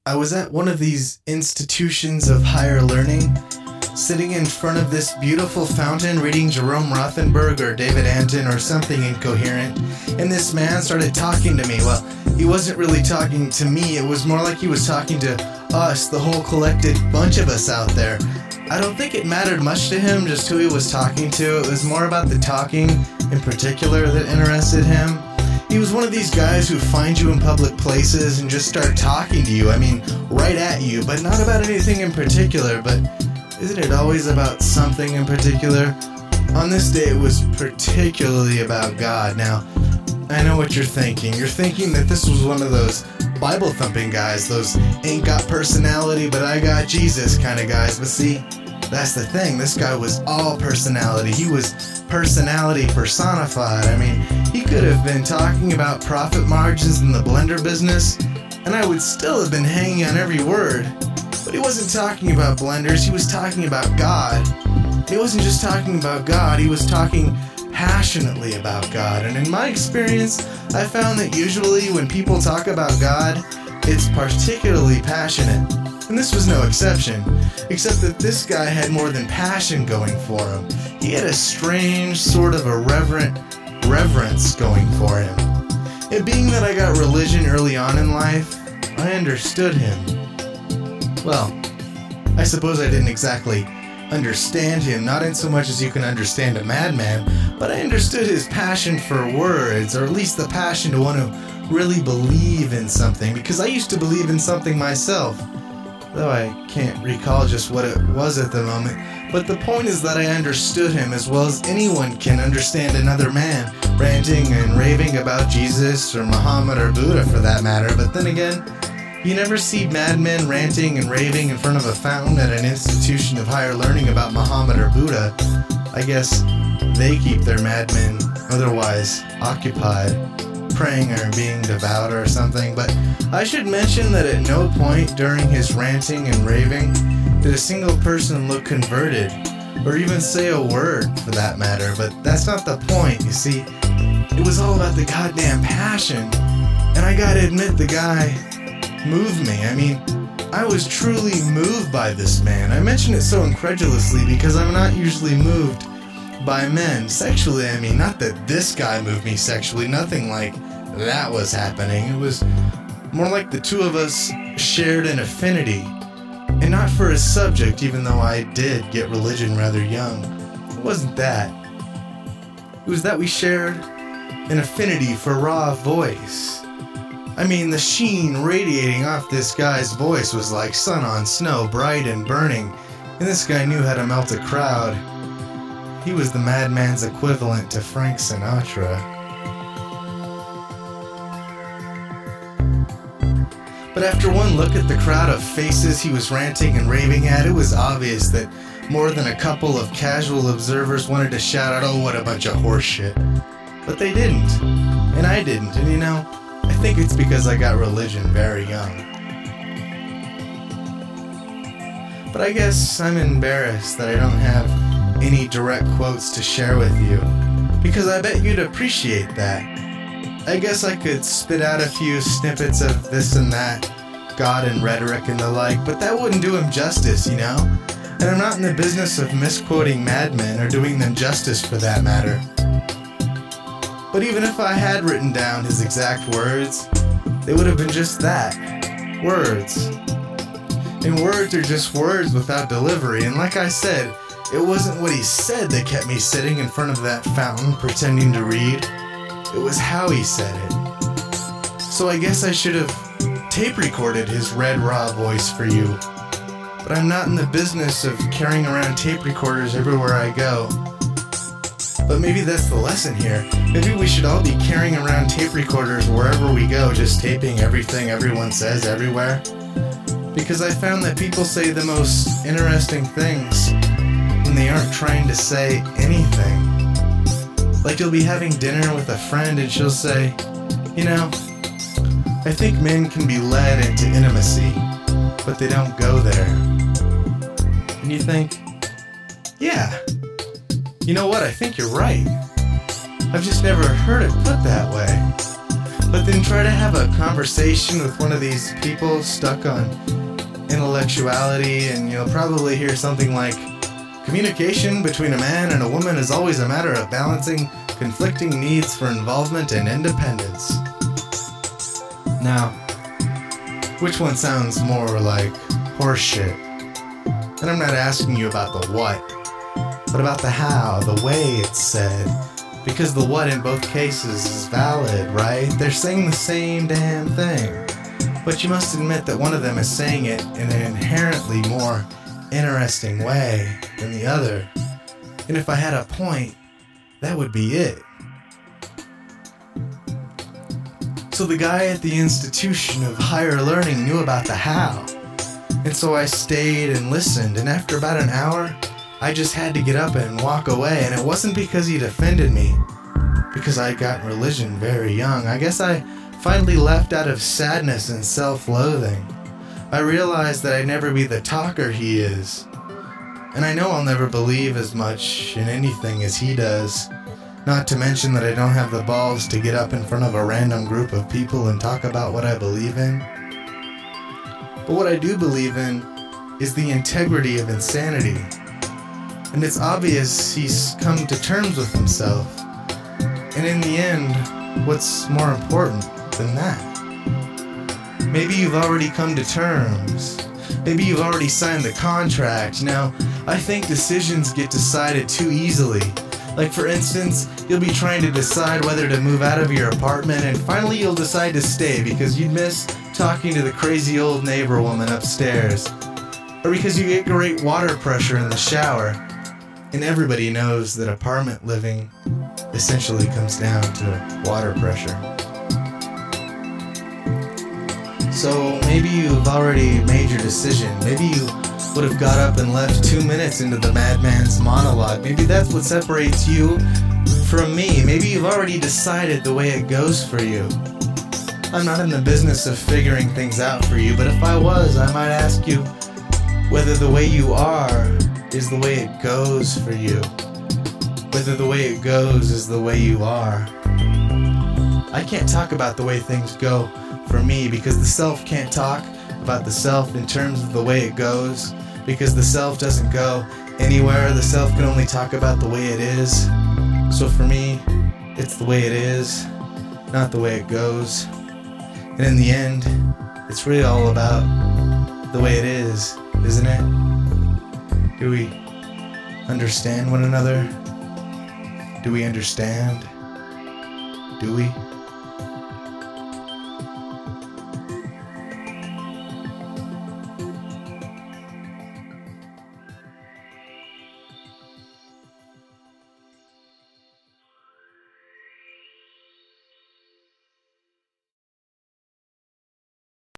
I was at one of these institutions of higher learning, sitting in front of this beautiful fountain reading Jerome Rothenberg or David Anton or something incoherent, and this man started talking to me. Well, he wasn't really talking to me, it was more like he was talking to us, the whole collected bunch of us out there. I don't think it mattered much to him just who he was talking to. It was more about the talking in particular that interested him. He was one of these guys who find you in public places and just start talking to you. I mean, right at you, but not about anything in particular. But isn't it always about something in particular? On this day, it was particularly about God. Now, I know what you're thinking. You're thinking that this was one of those Bible-thumping guys, those ain't got personality, but I got Jesus kind of guys. But see, that's the thing. This guy was all personality. He was personality personified. I mean, he could have been talking about profit margins in the blender business, and I would still have been hanging on every word. But he wasn't talking about blenders. He was talking about God. He wasn't just talking about God. He was talking passionately about God. And in my experience, I found that usually when people talk about God, it's particularly passionate. And this was no exception, except that this guy had more than passion going for him. He had a strange, sort of irreverent reverence going for him. And being that I got religion early on in life, I understood him. Well, I suppose I didn't exactly understand him, not in so much as you can understand a madman, but I understood his passion for words, or at least the passion to want to really believe in something, because I used to believe in something myself, though I can't recall just what it was at the moment. But the point is that I understood him as well as anyone can understand another man, ranting and raving about Jesus or Muhammad or Buddha for that matter. But then again, you never see madmen ranting and raving in front of a fountain at an institution of higher learning about Muhammad or Buddha. I guess they keep their madmen otherwise occupied, praying or being devout or something. But I should mention that at no point during his ranting and raving did a single person look converted, or even say a word for that matter. But that's not the point, you see. It was all about the goddamn passion. And I gotta admit, the guy moved me. I mean, I was truly moved by this man. I mention it so incredulously because I'm not usually moved by men sexually. I mean, not that this guy moved me sexually, nothing like that was happening. It was more like the two of us shared an affinity, and not for his subject, even though I did get religion rather young. It wasn't that. It was that we shared an affinity for raw voice. I mean, the sheen radiating off this guy's voice was like sun on snow, bright and burning, and this guy knew how to melt a crowd. He was the madman's equivalent to Frank Sinatra. But after one look at the crowd of faces he was ranting and raving at, it was obvious that more than a couple of casual observers wanted to shout out, "Oh, what a bunch of horse shit." But they didn't, and I didn't, and you know, I think it's because I got religion very young. But I guess I'm embarrassed that I don't have any direct quotes to share with you, because I bet you'd appreciate that. I guess I could spit out a few snippets of this and that, God and rhetoric and the like, but that wouldn't do him justice, you know? And I'm not in the business of misquoting madmen or doing them justice for that matter. But even if I had written down his exact words, they would have been just that, words. And words are just words without delivery, and like I said, it wasn't what he said that kept me sitting in front of that fountain pretending to read. It was how he said it. So I guess I should have tape recorded his red raw voice for you. But I'm not in the business of carrying around tape recorders everywhere I go. But maybe that's the lesson here. Maybe we should all be carrying around tape recorders wherever we go, just taping everything everyone says everywhere. Because I found that people say the most interesting things when they aren't trying to say anything. Like you'll be having dinner with a friend and she'll say, "You know, I think men can be led into intimacy, but they don't go there." And you think, yeah, you know what, I think you're right. I've just never heard it put that way. But then try to have a conversation with one of these people stuck on intellectuality, and you'll probably hear something like, communication between a man and a woman is always a matter of balancing conflicting needs for involvement and independence. Now, which one sounds more like horseshit? And I'm not asking you about the what, but about the how, the way it's said. Because the what in both cases is valid, right? They're saying the same damn thing. But you must admit that one of them is saying it in an inherently more interesting way than the other. And if I had a point, that would be it. So the guy at the institution of higher learning knew about the how. And so I stayed and listened, and after about an hour, I just had to get up and walk away. And it wasn't because he'd offended me, because I got religion very young. I guess I finally left out of sadness and self-loathing. I realized that I'd never be the talker he is. And I know I'll never believe as much in anything as he does. Not to mention that I don't have the balls to get up in front of a random group of people and talk about what I believe in. But what I do believe in is the integrity of insanity. And it's obvious he's come to terms with himself. And in the end, what's more important than that? Maybe you've already come to terms. Maybe you've already signed the contract. Now, I think decisions get decided too easily. Like, for instance, you'll be trying to decide whether to move out of your apartment, and finally you'll decide to stay because you'd miss talking to the crazy old neighbor woman upstairs. Or because you get great water pressure in the shower. And everybody knows that apartment living essentially comes down to water pressure. So maybe you've already made your decision. Maybe you would have got up and left 2 minutes into the madman's monologue. Maybe that's what separates you from me. Maybe you've already decided the way it goes for you. I'm not in the business of figuring things out for you, but if I was, I might ask you whether the way you are is the way it goes for you. Whether the way it goes is the way you are. I can't talk about the way things go for me because the self can't talk about the self in terms of the way it goes, because the self doesn't go anywhere. The self can only talk about the way it is. So for me, it's the way it is, not the way it goes. And in the end, it's really all about the way it is, isn't it? Do we understand one another? Do we understand? Do we?